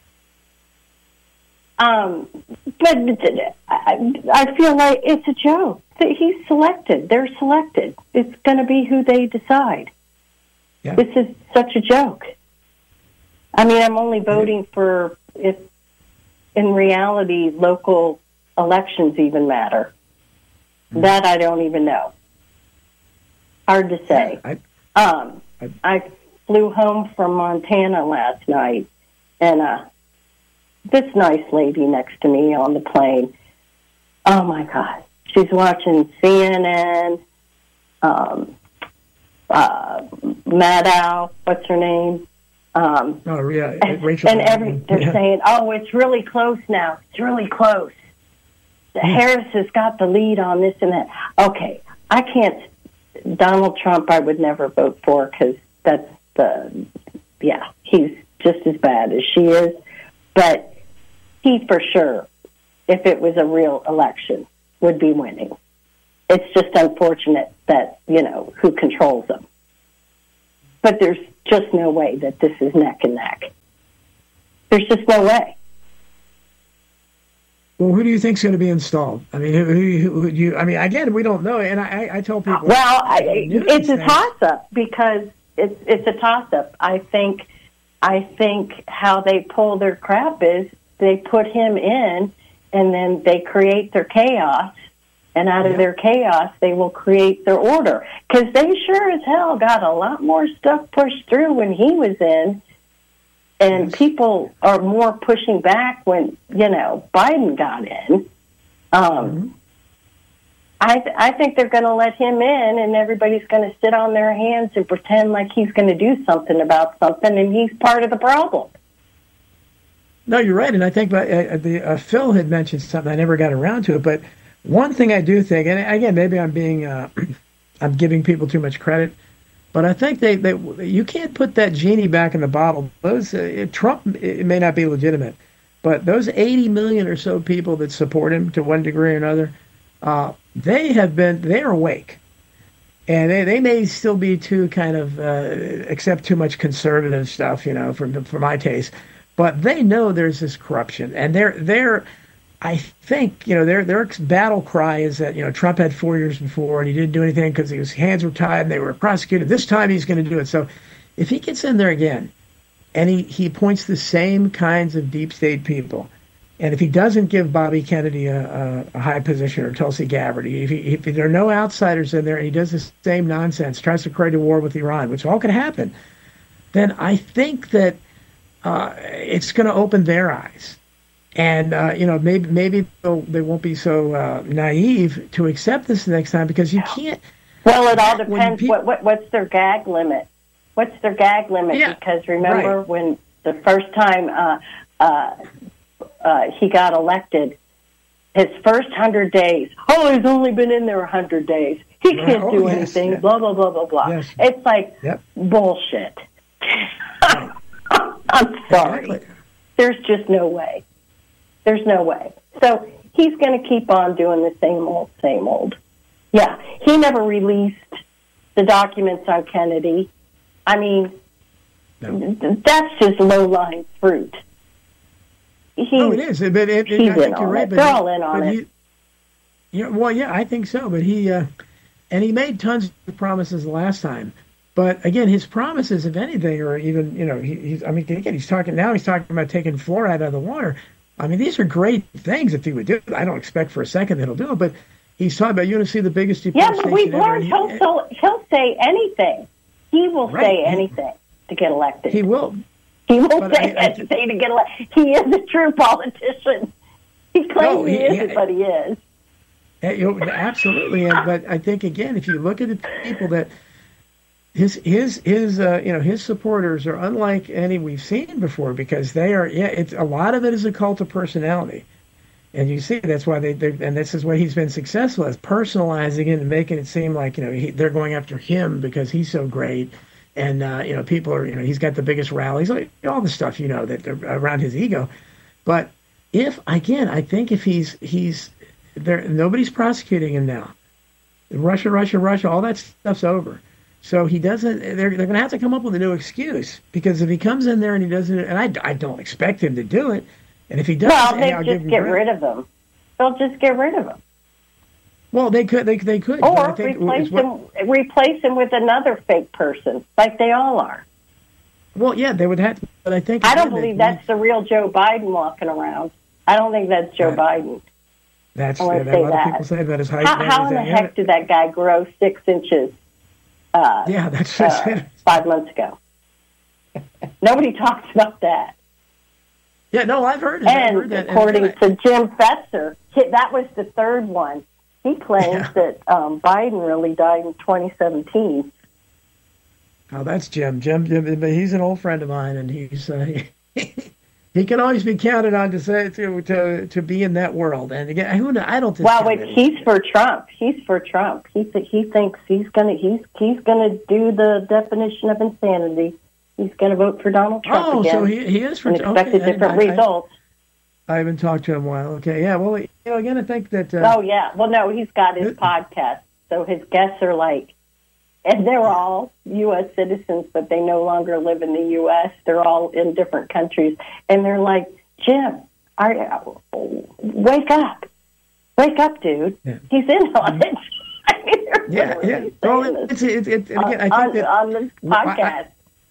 Um, but I, I feel like it's a joke. He's selected. They're selected. It's going to be who they decide. Yeah. This is such a joke. I mean, I'm only voting for if, in reality, local elections even matter. Mm-hmm. That I don't even know. Hard to say. I, um, I, I flew home from Montana last night, and uh, this nice lady next to me on the plane, oh my God, she's watching C N N, um, uh, Maddow, what's her name? Um, oh, yeah, and, Rachel. And every, they're yeah. saying, oh, it's really close now. It's really close. Yeah. Harris has got the lead on this and that. Okay, I can't. Donald Trump I would never vote for, because that's the, yeah, he's just as bad as she is. But he for sure, if it was a real election, would be winning. It's just unfortunate that, you know, who controls them. But there's just no way that this is neck and neck. There's just no way. Well, who do you think is going to be installed? I mean, who, who, who you? I mean, again, we don't know, and I, I tell people. Well, I, it's a toss-up because it's it's a toss-up. I think, I think how they pull their crap is they put him in, and then they create their chaos, and out of yeah. their chaos, they will create their order. Because they sure as hell got a lot more stuff pushed through when he was in. And people are more pushing back when, you know, Biden got in. Um, mm-hmm. I th- I think they're going to let him in, and everybody's going to sit on their hands and pretend like he's going to do something about something, and he's part of the problem. No, you're right, and I think uh, the uh, Phil had mentioned something. I never got around to it, but one thing I do think, and again, maybe I'm being, uh, I'm giving people too much credit. But I think they, they you can't put that genie back in the bottle. Those uh, Trump, it may not be legitimate, but those eighty million or so people that support him to one degree or another, uh, they have been they're awake, and they, they may still be too kind of uh, accept too much conservative stuff, you know, for for my taste. But they know there's this corruption, and they're they're. I think, you know, their their battle cry is that, you know, Trump had four years before and he didn't do anything because his hands were tied and they were prosecuted. This time he's going to do it. So if he gets in there again and he, he appoints the same kinds of deep state people, and if he doesn't give Bobby Kennedy a, a, a high position or Tulsi Gabbard, if, he, if there are no outsiders in there and he does the same nonsense, tries to create a war with Iran, which all could happen, then I think that uh, it's going to open their eyes. And, uh, you know, maybe maybe they won't be so uh, naive to accept this next time, because you can't. Well, it all depends. People, what, what What's their gag limit? What's their gag limit? Yeah, because remember right. when the first time uh, uh, uh, he got elected, his first hundred days. Oh, he's only been in there a hundred days. He can't oh, do yes, anything. yes. Blah blah blah blah blah. Yes. It's like yep. bullshit. I'm sorry. Exactly. There's just no way. There's no way. So he's going to keep on doing the same old, same old. Yeah, he never released the documents on Kennedy. I mean, no. th- that's just low-lying fruit. He's, oh, it is. But it, it, he's I think in you're on right. it. But They're he, all in on it. He, yeah, well, yeah, I think so. But he, uh, and he made tons of promises the last time. But again, his promises, if anything, are even, you know, he, he's, I mean, again, he's talking, now he's talking about taking fluoride out of the water. I mean, these are great things if he would do it. I don't expect for a second that he'll do it, but he's talking about, you're going to see the biggest deforestation ever. Yeah, but we've learned he, he'll, he'll, he'll say anything. He will right. say anything to get elected. He will. He will but say I, I, anything to get elected. He is a true politician. He claims no, he, he isn't, he, but he is. You know, absolutely. And, but I think, again, if you look at the people that, His his his uh, you know his supporters are unlike any we've seen before, because they are yeah it's a lot of it is a cult of personality, and you see that's why they and this is why he's been successful, as personalizing it and making it seem like you know he, they're going after him because he's so great, and uh, you know people are you know he's got the biggest rallies, like all the stuff you know that around his ego, but if again I think if he's he's there nobody's prosecuting him now, Russia Russia Russia all that stuff's over. So he doesn't. They're they're going to have to come up with a new excuse, because if he comes in there and he doesn't, and I, I don't expect him to do it, and if he does, well, hey, they I'll just give get him rid of him. They'll just get rid of him. Well, they could. They they could. Or I think replace what, him. Replace him with another fake person, like they all are. Well, yeah, they would have to. But I think I don't believe that's the real Joe Biden walking around. I don't think that's Joe right. Biden. That's I yeah, say a lot that. of people say about his height. How, and how in the everything. heck did that guy grow six inches? Uh, yeah, that's just uh, it. Five months ago. Nobody talks about that. Yeah, no, I've heard it. And I've heard that. according and, to Jim Fetzer, that was the third one. He claims yeah. that um, Biden really died in twenty seventeen. Oh, that's Jim. Jim, Jim, he's an old friend of mine, and he's uh, he, he can always be counted on to say to to to be in that world. And again, who I don't. Well, wait, he's for Trump. He's for Trump. He th- he thinks he's gonna he's he's gonna do the definition of insanity. He's gonna vote for Donald Trump oh, again. Oh, so he he is for and expect okay, a different I, I, result. I, I haven't talked to him in a while. Okay, yeah. Well, you know, again, I think that. Uh, oh yeah. Well, no, he's got his it, podcast, so his guests are like. And they're all U S citizens, but they no longer live in the U S. They're all in different countries. And they're like, Jim, are, wake up. Wake up, dude. Yeah. He's in on it. I mean, yeah, yeah. Well, it's, it, it, again, I think on, that, on this podcast.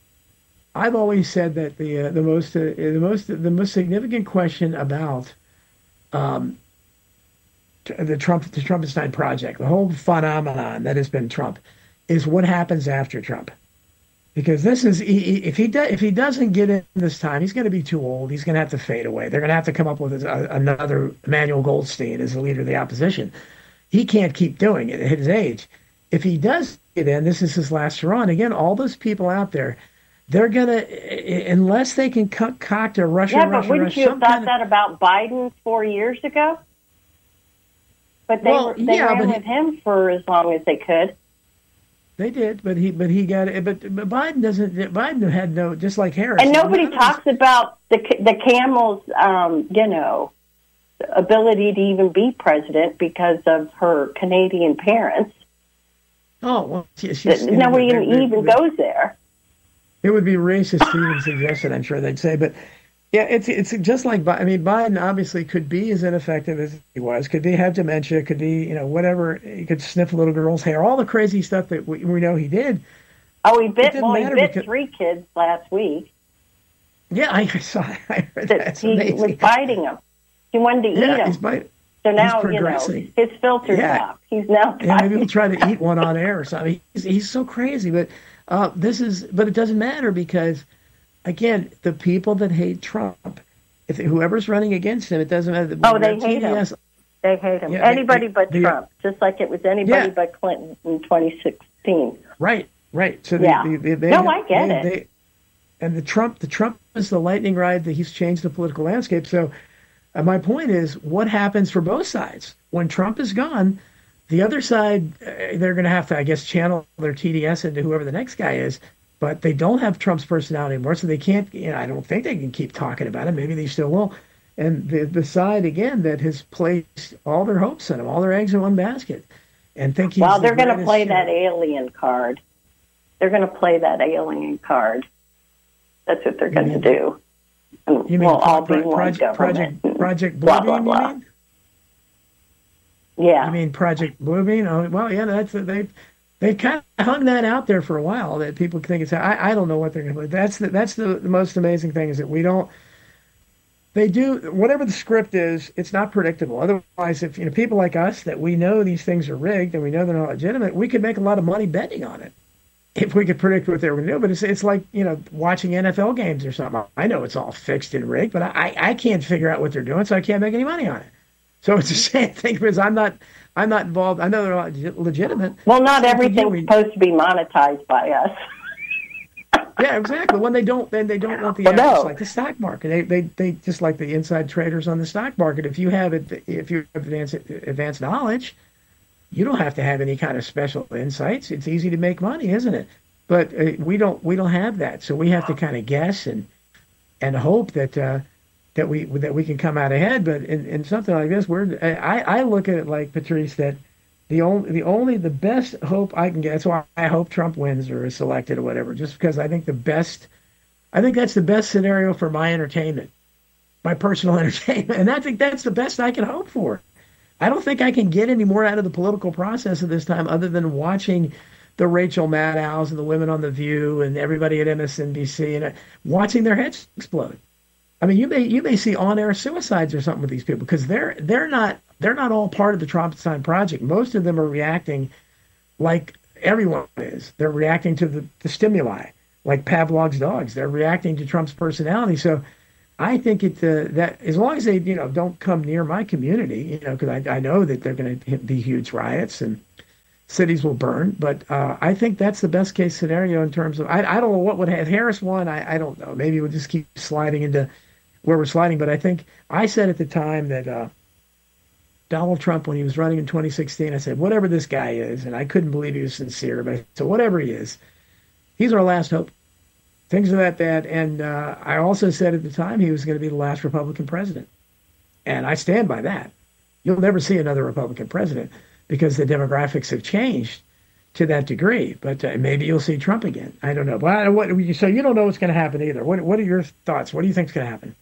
I, I've always said that the uh, the most uh, the most the most significant question about um, the Trump the Trumpenstein project, the whole phenomenon that has been Trump, is what happens after Trump, because this is he, if he does if he doesn't get in this time, he's going to be too old. He's going to have to fade away. They're going to have to come up with a, another Emmanuel Goldstein as the leader of the opposition. He can't keep doing it at his age. If he does get in, this is his last hurrah. And again, all those people out there, they're going to, unless they can concoct a Russia. Yeah, but Russia, wouldn't Russia, you have thought kind that of, about Biden four years ago? But they well, were, they yeah, ran but with he, him for as long as they could. They did, but he, but he got it. But, but Biden doesn't. Biden had no, just like Harris. And nobody talks about the the camel's, um, you know, ability to even be president because of her Canadian parents. Oh well, she, she's, nobody you know, even, even goes there. It would be racist to even suggest it. I'm sure they'd say, but yeah, it's it's just like I mean, Biden obviously could be as ineffective as he was. Could be have dementia. Could be you know whatever. He could sniff a little girl's hair. All the crazy stuff that we, we know he did. Oh, he bit. Well, he bit because, three kids last week. Yeah, I saw. I heard that. That's he amazing. was biting them. He wanted to eat yeah, them. He's bite, so now he's you know his filter's yeah. off. He's now. Yeah, maybe he'll try to eat one on air or something. He's, he's so crazy, but uh, this is. But it doesn't matter because, again, the people that hate Trump. If whoever's running against him, it doesn't matter. Oh, they hate him. They hate him. Yeah, anybody they, but they, Trump, just like it was anybody yeah. but Clinton in twenty sixteen. Right, right. So yeah. they, they, they, no, I get they, it. They, and the Trump, the Trump is the lightning rod that he's changed the political landscape. So And my point is, what happens for both sides? When Trump is gone, the other side, uh, they're going to have to, I guess, channel their T D S into whoever the next guy is. But they don't have Trump's personality anymore, so they can't, you know, I don't think they can keep talking about him. Maybe they still will. And the, the side, again, that has placed all their hopes in him, all their eggs in one basket, and think he's Well, they're the going to play you that know. alien card. They're going to play that alien card. That's what they're going to do. And You mean we'll all pro- be one project, government. project, project Blah, blah, Bluebeam, blah. you mean? Yeah. You mean Project Bluebeam? Oh, well, yeah, that's they they kind of hung that out there for a while that people think it's. I, I don't know what they're going to do. That's the, that's the, the most amazing thing is that we don't. They do whatever the script is. It's not predictable. Otherwise, if you know people like us that we know these things are rigged and we know they're not legitimate, we could make a lot of money betting on it if we could predict what they were going to do. But it's it's like you know watching N F L games or something. I know it's all fixed and rigged, but I I can't figure out what they're doing, so I can't make any money on it. So it's the same thing because I'm not I'm not involved. I know they're not legitimate. Well, not Same everything's thing. supposed to be monetized by us. Yeah, exactly. When they don't, then they don't want the Well, assets no. like the stock market. They, they, they just like the inside traders on the stock market. If you have it, if you have advanced, advanced knowledge, you don't have to have any kind of special insights. It's easy to make money, isn't it? But uh, we don't, we don't have that. So we have to kind of guess and and hope that uh, that we that we can come out ahead. But in, in something like this, we're I, I look at it like Patrice that. The only, the only, the best hope I can get. That's why I hope Trump wins or is selected or whatever. Just because I think the best, I think that's the best scenario for my entertainment, my personal entertainment, and I think that's the best I can hope for. I don't think I can get any more out of the political process at this time, other than watching the Rachel Maddows and the women on The View and everybody at M S N B C and uh, watching their heads explode. I mean, you may you may see on-air suicides or something with these people because they're they're not. They're not all part of the Trumpstein project. Most of them are reacting like everyone is. They're reacting to the, the stimuli, like Pavlov's dogs. They're reacting to Trump's personality. So I think it uh, that as long as they you know don't come near my community, you know, because I, I know that they're going to be huge riots and cities will burn. But uh, I think that's the best case scenario in terms of I, I don't know what would have Harris won. I, I don't know. Maybe we'll just keep sliding into where we're sliding. But I think I said at the time that. Uh, Donald Trump, when he was running in twenty sixteen, I said, whatever this guy is, and I couldn't believe he was sincere, but I said, whatever he is, he's our last hope. Things are that bad. And uh, I also said at the time he was going to be the last Republican president. And I stand by that. You'll never see another Republican president because the demographics have changed to that degree. But uh, maybe you'll see Trump again. I don't know. But I, what, so you don't know what's going to happen either. What, what are your thoughts? What do you think is going to happen?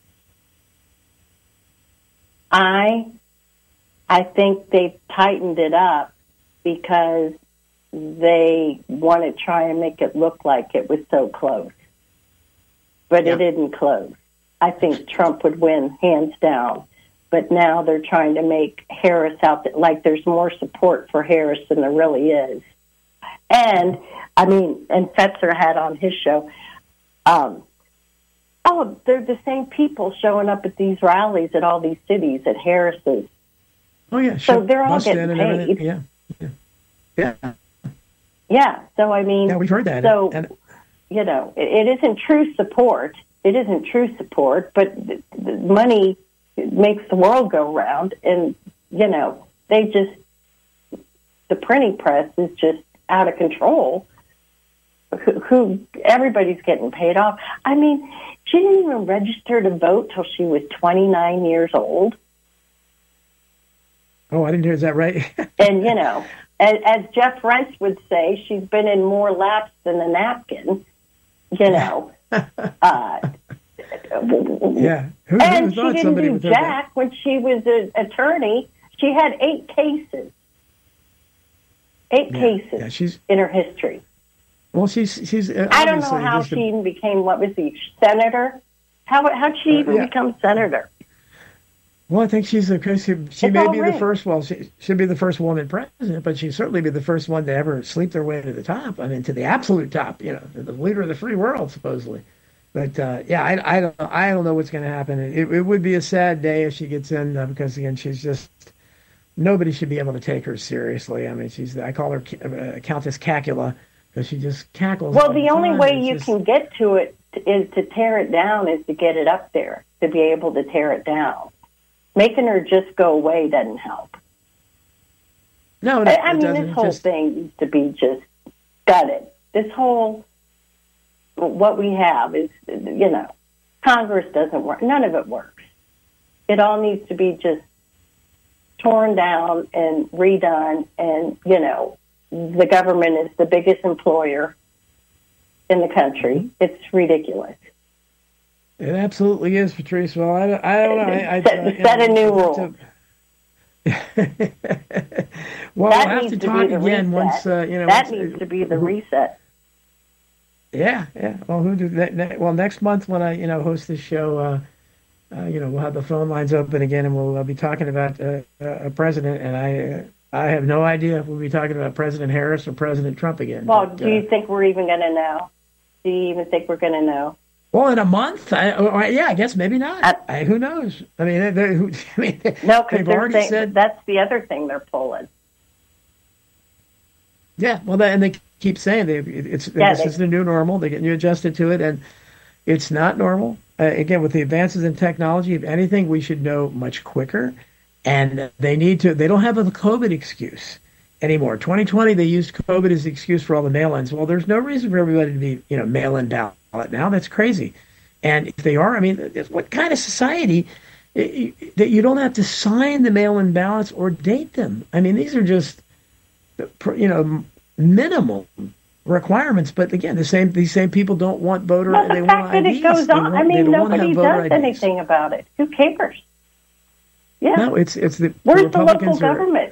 I I think they've tightened it up because they want to try and make it look like it was so close. But yeah. It didn't close. I think Trump would win hands down. But now they're trying to make Harris out that, like there's more support for Harris than there really is. And, I mean, and Fetzer had on his show, um, oh, they're the same people showing up at these rallies at all these cities, at Harris's. Oh, yeah, sure. So they're all Busted getting and paid. Yeah. yeah. Yeah. Yeah. So, I mean. Yeah, we've heard that. So, and, you know, it, it isn't true support. It isn't true support, but the, the money makes the world go round. And, you know, they just, the printing press is just out of control. Who, who everybody's getting paid off. I mean, she didn't even register to vote till she was twenty-nine years old. Oh, I didn't hear. Is that right? And, you know, as, as Jeff Rentz would say, she's been in more laps than a napkin, you know. uh, yeah. Who, and who she didn't do jack when she was an attorney. She had eight cases. Eight yeah, cases yeah, she's, in her history. Well, she's she's. Uh, I don't know how she a, even became. What was he? Senator? How how did she even uh, yeah. become senator? Well, I think she's because she, she may be rigged. the first. Well, she should be the first woman president, but she'd certainly be the first one to ever sleep their way to the top. I mean, to the absolute top. You know, the leader of the free world, supposedly. But uh, yeah, I, I don't I don't know what's going to happen. It, it would be a sad day if she gets in uh, because again, she's just nobody should be able to take her seriously. I mean, she's I call her uh, Countess Cacula. Because she just cackles. Well, the only time. way it's you just... can get to it is to tear it down, is to get it up there, to be able to tear it down. Making her just go away doesn't help. No, I, I mean, this whole just... thing needs to be just gutted. This whole, what we have is, you know, Congress doesn't work. None of it works. It all needs to be just torn down and redone. And, you know, the government is the biggest employer in the country. It's ridiculous. It absolutely is, Patrice. Well, I, I don't know. I, I, set I, set know, a new rule. Well, that we'll have to talk to again reset. once, uh, you know. That once, needs to be the reset. Yeah, yeah. Well, who do that? Ne- well, next month when I, you know, host this show, uh, uh, you know, we'll have the phone lines open again, and we'll uh, be talking about uh, a president. And I, uh, I have no idea if we'll be talking about President Harris or President Trump again. Well, but, do you uh, think we're even going to know? Do you even think we're going to know? Well, in a month, I, or, yeah, I guess maybe not. Uh, I, who knows? I mean, they, they, who, I mean no, because they've already saying, said that's the other thing they're pulling. Yeah, well, they, and they keep saying they, it's Yeah, this they- is the new normal. They're getting you adjusted to it, and it's not normal. Uh, again, with the advances in technology, if anything, we should know much quicker. And they need to. They don't have a COVID excuse anymore. twenty twenty, they used COVID as the excuse for all the mail-ins. Well, there's no reason for everybody to be, you know, mail-in ballot now. That's crazy. And if they are, I mean, what kind of society that you don't have to sign the mail-in ballots or date them? I mean, these are just, you know, minimal requirements. But again, the same these same people don't want voter. Well, the they fact want that I Ds. it goes They on, want- I they mean, don't wanna nobody have voter does I Ds. anything about it. Who cares? Yeah. No, it's it's the Where's the the local Republicans are, government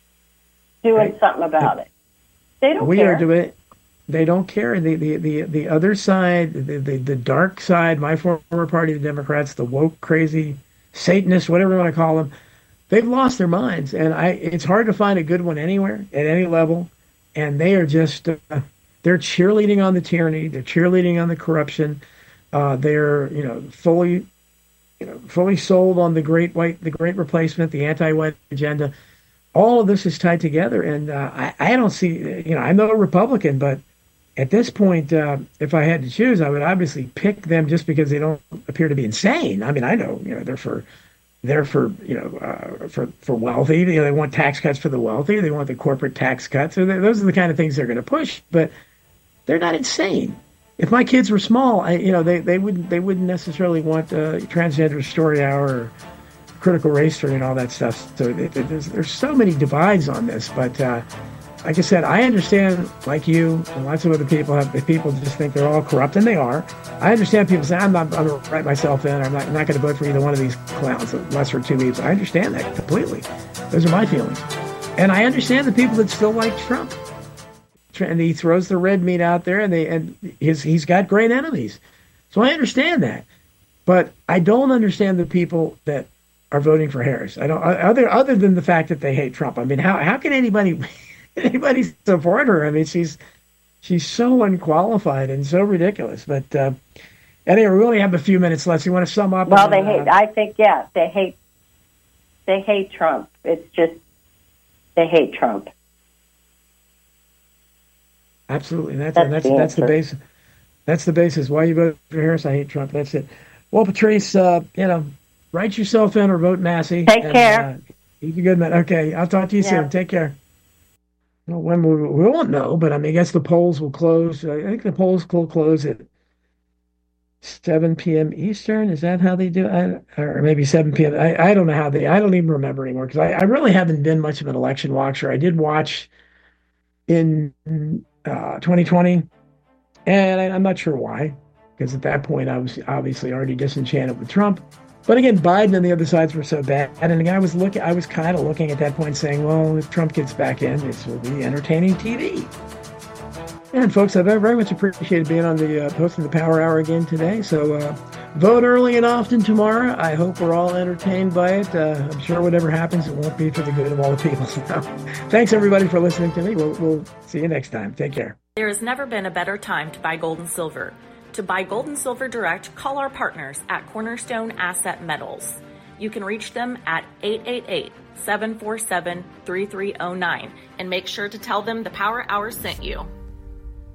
doing Right. something about it? They don't we care. are doing it. They don't care. The the the, the other side, the, the the dark side, my former party, the Democrats, the woke, crazy, Satanists, whatever you want to call them, they've lost their minds, and I. It's hard to find a good one anywhere at any level, and they are just uh, they're cheerleading on the tyranny, they're cheerleading on the corruption, uh, they're you know fully, you know fully sold on the great white, the great replacement, the anti-white agenda. All of this is tied together, and uh, I, I don't see. You know, I'm no Republican, but at this point, uh, if I had to choose, I would obviously pick them just because they don't appear to be insane. I mean, I know, you know, they're for, they're for, you know, uh, for for wealthy. You know, they want tax cuts for the wealthy. They want the corporate tax cuts. So they, those are the kind of things they're going to push. But they're not insane. If my kids were small, I, you know, they, they wouldn't they wouldn't necessarily want uh, transgender story hour or critical race theory and all that stuff. So it, it, there's there's so many divides on this, but. Uh, Like I said, I understand, like you and lots of other people, have people just think they're all corrupt, and they are. I understand people say, I'm not I'm going to write myself in, or I'm not, not going to vote for either one of these clowns, the lesser of two evils. I understand that completely. Those are my feelings. And I understand the people that still like Trump. And he throws the red meat out there, and they and his, he's got great enemies. So I understand that. But I don't understand the people that are voting for Harris. I don't, other other than the fact that they hate Trump. I mean, how how can anybody... Anybody support her? I mean, she's she's so unqualified and so ridiculous. But uh, anyway, we only have a few minutes left. You want to sum up? Well, and, they uh, hate. I think yeah, they hate. They hate Trump. It's just they hate Trump. Absolutely, that's That's that's the that's the answer. base. That's the basis. Why you vote for Harris? I hate Trump. That's it. Well, Patrice, uh, you know, write yourself in or vote Massey. Take and, care. Uh, he's a good man. Okay, I'll talk to you Yeah. soon. Take care. Well, when we, we won't know, but I mean, I guess the polls will close. I think the polls will close at seven p.m. Eastern. Is that how they do it? Or maybe seven p.m. I, I don't know how they, I don't even remember anymore because I, I really haven't been much of an election watcher. I did watch in uh, twenty twenty, and I, I'm not sure why, because at that point I was obviously already disenchanted with Trump. But again, Biden and the other sides were so bad, and the guy was looking. I was kind of looking at that point, saying, "Well, if Trump gets back in, this will be entertaining T V." And folks, I very, very much appreciated being on the uh, hosting the Power Hour again today. So uh, vote early and often tomorrow. I hope we're all entertained by it. Uh, I'm sure whatever happens, it won't be for the good of all the people. So, thanks everybody for listening to me. We'll, we'll see you next time. Take care. There has never been a better time to buy gold and silver. To buy gold and silver direct, call our partners at Cornerstone Asset Metals. You can reach them at eight eight eight, seven four seven, three three zero nine and make sure to tell them the Power Hour sent you.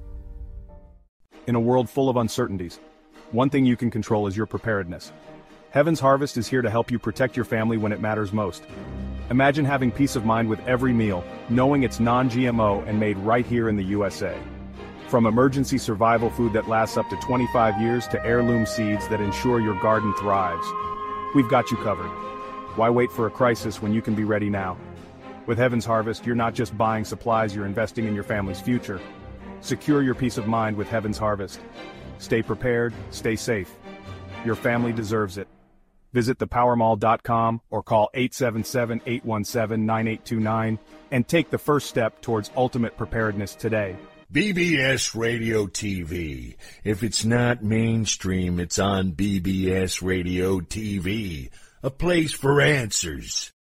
In a world full of uncertainties, one thing you can control is your preparedness. Heaven's Harvest is here to help you protect your family when it matters most. Imagine having peace of mind with every meal, knowing it's non G M O and made right here in the U S A. From emergency survival food that lasts up to twenty-five years to heirloom seeds that ensure your garden thrives, we've got you covered. Why wait for a crisis when you can be ready now? With Heaven's Harvest, you're not just buying supplies, you're investing in your family's future. Secure your peace of mind with Heaven's Harvest. Stay prepared, stay safe. Your family deserves it. Visit the power mall dot com or call eight seven seven, eight one seven, nine eight two nine and take the first step towards ultimate preparedness today. B B S Radio T V. If it's not mainstream, it's on B B S Radio T V. A place for answers.